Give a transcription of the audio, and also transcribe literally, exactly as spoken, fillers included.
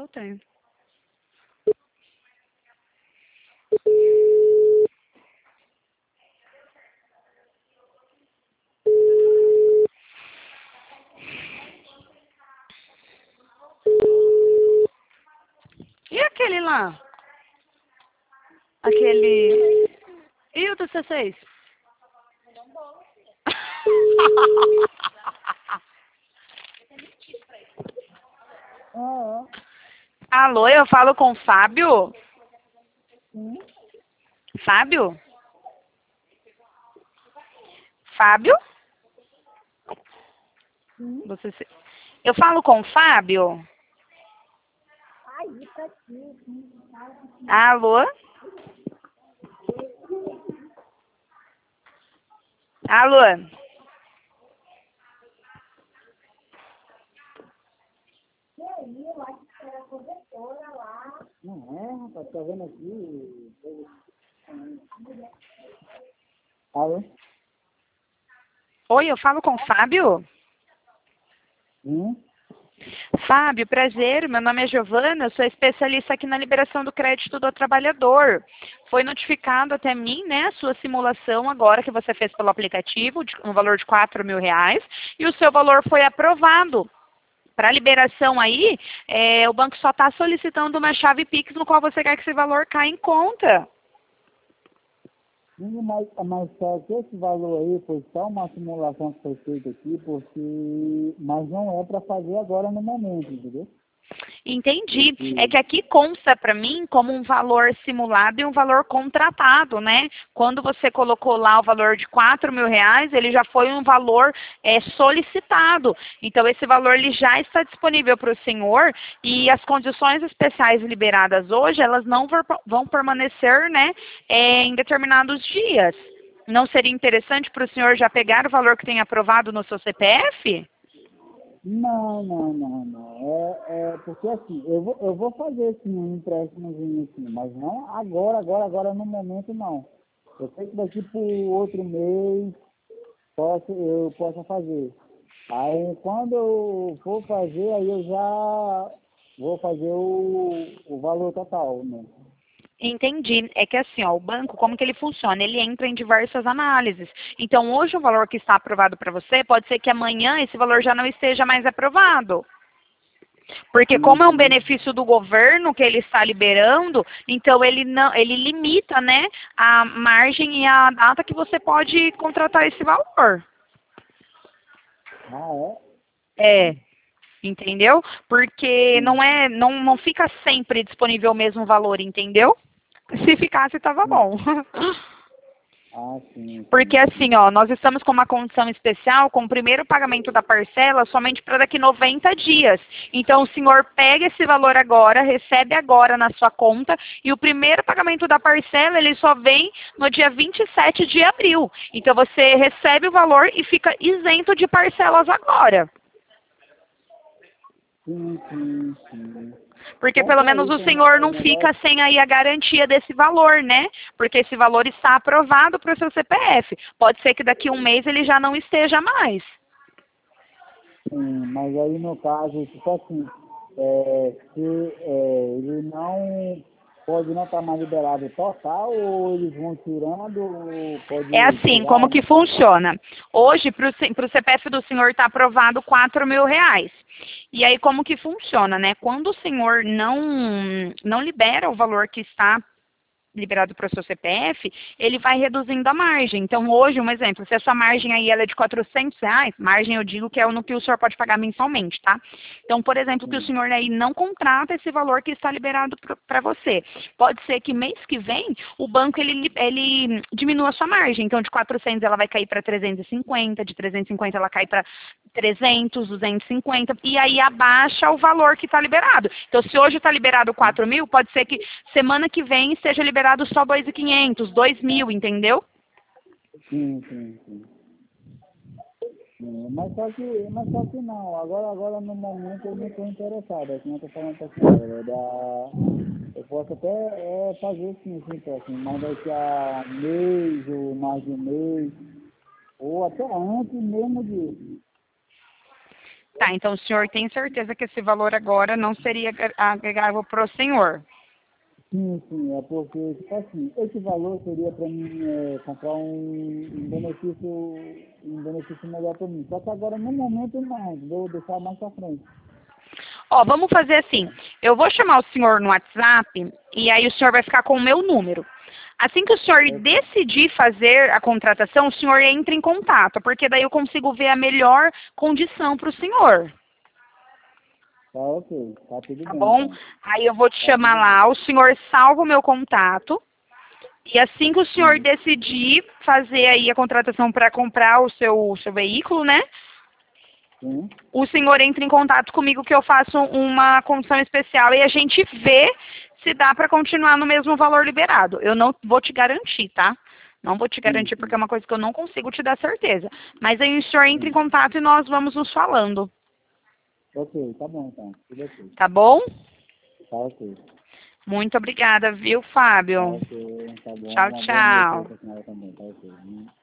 eu tenho. E aquele lá? Aquele... E o do C seis? Ah, Alô, eu falo com o Fábio? sim. Fábio? Fábio? Sim. Você se... Eu falo com o Fábio? Aí, tá aqui. Alô? Alô? E aí, eu acho que era a corretora lá. Não é, rapaz, tá vendo aqui? Alô? Oi, eu falo com o Fábio? Hum? Fábio, prazer. Meu nome é Giovana, eu sou especialista aqui na liberação do crédito do trabalhador. Foi notificado até mim, né, a sua simulação agora que você fez pelo aplicativo, de um valor de quatro mil reais, e o seu valor foi aprovado. Para liberação aí, é, o banco só está solicitando uma chave Pix no qual você quer que esse valor caia em conta. Sim, mas, mas só que esse valor aí foi só uma simulação que foi feita aqui, porque... Mas não é para fazer agora no momento, entendeu? Entendi. É Porque... que aqui consta para mim como um valor simulado e um valor contratado, né? Quando você colocou lá o valor de quatro mil reais, ele já foi um valor é, solicitado. Então, esse valor ele já está disponível para o senhor e as condições especiais liberadas hoje, elas não vão permanecer, né, é, em determinados dias. Não seria interessante para o senhor já pegar o valor que tem aprovado no seu C P F? Não, não, não, não. É, é porque assim, eu vou, eu vou fazer sim um empréstimozinho assim, mas não agora, agora, agora no momento não. Eu sei que daqui por outro mês posso, eu possa fazer. Aí quando eu for fazer, aí eu já vou fazer o, o valor total, né? Entendi. É que assim, ó, o banco, como que ele funciona? Ele entra em diversas análises. Então, hoje o valor que está aprovado para você, pode ser que amanhã esse valor já não esteja mais aprovado. Porque como é um Uhum. benefício do governo que ele está liberando, então ele não, ele limita, né, a margem e a data que você pode contratar esse valor. Ah, é? É, entendeu? Porque não Sim, é, não, não fica sempre disponível o mesmo valor, entendeu? Se ficasse, estava sim. bom. Ah, sim, Porque sim, assim, sim. ó, nós estamos com uma condição especial com o primeiro pagamento da parcela somente para daqui noventa dias. Então, o senhor pega esse valor agora, recebe agora na sua conta, e o primeiro pagamento da parcela, ele só vem no dia vinte e sete de abril. Então, você recebe o valor e fica isento de parcelas agora. Sim, sim, sim. Porque Então pelo só menos o isso, o senhor o não fica negócio. sem aí a garantia desse valor, né? Porque esse valor está aprovado para o seu C P F. Pode ser que daqui a um mês ele já não esteja mais. Sim, mas aí no caso, tipo assim, é, se é, ele não pode não estar mais liberado total, ou eles vão tirando, ou É pode assim, como tirar, que no caso. funciona? Hoje, para o C P F do senhor está aprovado quatro mil reais. E aí, como que funciona, né? Quando o senhor não, não libera o valor que está liberado para o seu C P F, ele vai reduzindo a margem. Então, hoje, um exemplo, se a sua margem aí ela é de quatrocentos reais, margem eu digo que é no que o senhor pode pagar mensalmente, tá? Então, por exemplo, que o Sim, senhor aí não contrata esse valor que está liberado para você. Pode ser que mês que vem, o banco ele, ele diminua a sua margem. Então, de quatrocentos ela vai cair para trezentos e cinquenta, de trezentos e cinquenta ela cai para trezentos, duzentos e cinquenta, e aí abaixa o valor que está liberado. Então, se hoje está liberado quatro mil, pode ser que semana que vem esteja liberado só dois mil e quinhentos, dois mil, entendeu? sim, sim, sim. Sim, mas só que, mas só que não, agora, agora no momento eu não estou interessado, assim, eu estou falando para a senhora, é da, eu posso até é, fazer sim, esse empréstimo, mas daqui a um mês ou mais de um mês, ou até antes mesmo disso. Tá, então o senhor tem certeza que esse valor agora não seria agre- agregável para o senhor? Sim, sim, é porque, tipo assim, esse valor seria para mim é, comprar um, um benefício, um benefício melhor para mim. Só que agora, no momento, não, vou deixar mais para frente. Ó, vamos fazer assim. Eu vou chamar o senhor no WhatsApp e aí o senhor vai ficar com o meu número. Assim que o senhor É, decidir fazer a contratação, o senhor entra em contato, porque daí eu consigo ver a melhor condição para o senhor, tá ok, tá tudo tá bem, bom? então. Aí eu vou te Tá chamar tudo bem. lá, o senhor salva o meu contato e assim que o senhor Sim, decidir fazer aí a contratação para comprar o seu, o seu veículo, né? sim, O senhor entra em contato comigo que eu faço uma condição especial e a gente vê se dá para continuar no mesmo valor liberado. Eu não vou te garantir, tá? Não vou te sim, garantir porque sim, é uma coisa que eu não consigo te dar certeza. Mas aí o senhor entra em sim. contato e nós vamos nos falando, Ok, tá bom, então. Tudo ok. tá bom? Tá ok. Muito obrigada, viu, Tá Fábio? ok, tá bom. Tchau, Uma boa noite aí tchau. pra senhora também, tá ok.